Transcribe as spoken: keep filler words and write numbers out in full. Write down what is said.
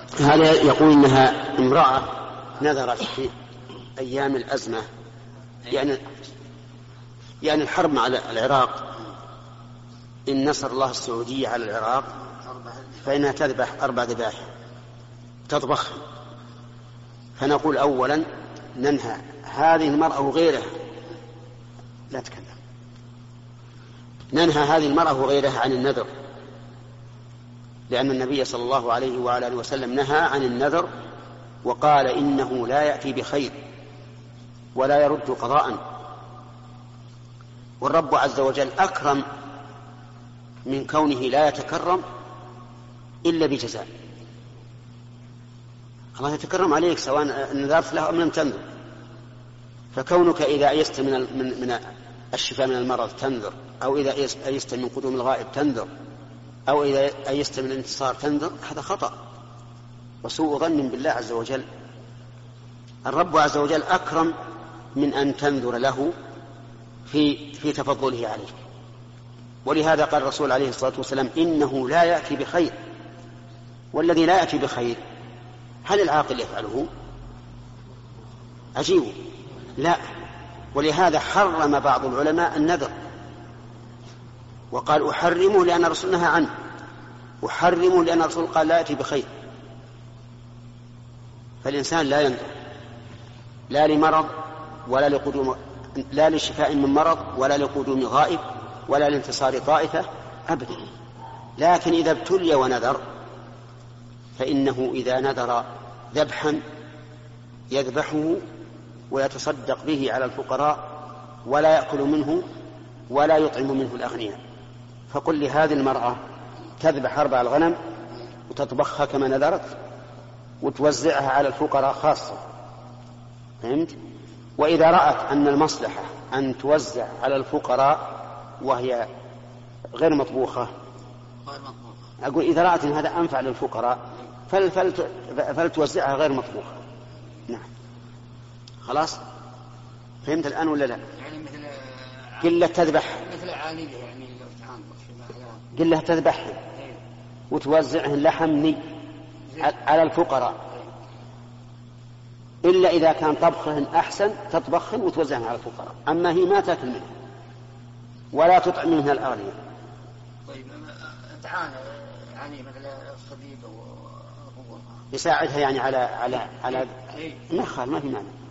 هذا يقول إنها امرأة نذرت في أيام الأزمة، يعني يعني الحرب مع العراق، إن نصر الله السعودية على العراق فإنها تذبح أربع ذبائح تطبخ. فنقول أولا ننهى هذه المرأة وغيرها، لا تكلم، ننهى هذه المرأة وغيرها عن النذر، لأن النبي صلى الله عليه وعلى آله وسلم نهى عن النذر وقال إنه لا يأتي بخير ولا يرد قضاء. والرب عز وجل أكرم من كونه لا يتكرم إلا بجزاء. الله يتكرم عليك سواء نذرت له أم لم تنذر. فكونك إذا أيست من من الشفاء من المرض تنذر، أو إذا أيست من قدوم الغائب تنذر، أو إذا أيست من الانتصار تنذر، هذا خطأ وسوء ظن بالله عز وجل. الرب عز وجل أكرم من أن تنذر له في في تفضله عليك. ولهذا قال الرسول عليه الصلاة والسلام إنه لا يأتي بخير. والذي لا يأتي بخير هل العاقل يفعله؟ عجيب، لا. ولهذا حرم بعض العلماء النذر وقال أحرمه لأن الرسول نهى عنه، أحرمه لأن الرسول قال لا يأتي بخير. فالإنسان لا ينذر لا لمرض ولا لقدوم، لا لشفاء من مرض ولا لقدوم غائب ولا لانتصار طائفة أبدا. لكن إذا ابتلي ونذر فإنه إذا نذر ذبحا يذبحه ويتصدق به على الفقراء ولا يأكل منه ولا يطعم منه الأغنياء. فقل لهذه المرأة تذبح أربع الغنم وتطبخها كما نذرت وتوزعها على الفقراء خاصة، فهمت؟ وإذا رأت أن المصلحة أن توزع على الفقراء وهي غير مطبوخة، أقول إذا رأت أن هذا أنفع للفقراء فلتوزعها غير مطبوخة. نعم، خلاص فهمت الآن ولا لا؟ يعني مثل قلة تذبح، مثل عالية، يعني قلة تذبحها وتوزعها لحم ني على الفقراء، إلا إذا كان طبخهن أحسن تطبخهن وتوزعهن على الفقراء. أما هي ما تأكل منها ولا تطعم منها الأغنياء. طيب تعال يعني مثل الصديق يساعدها يعني على على على ما خال ما في معنى.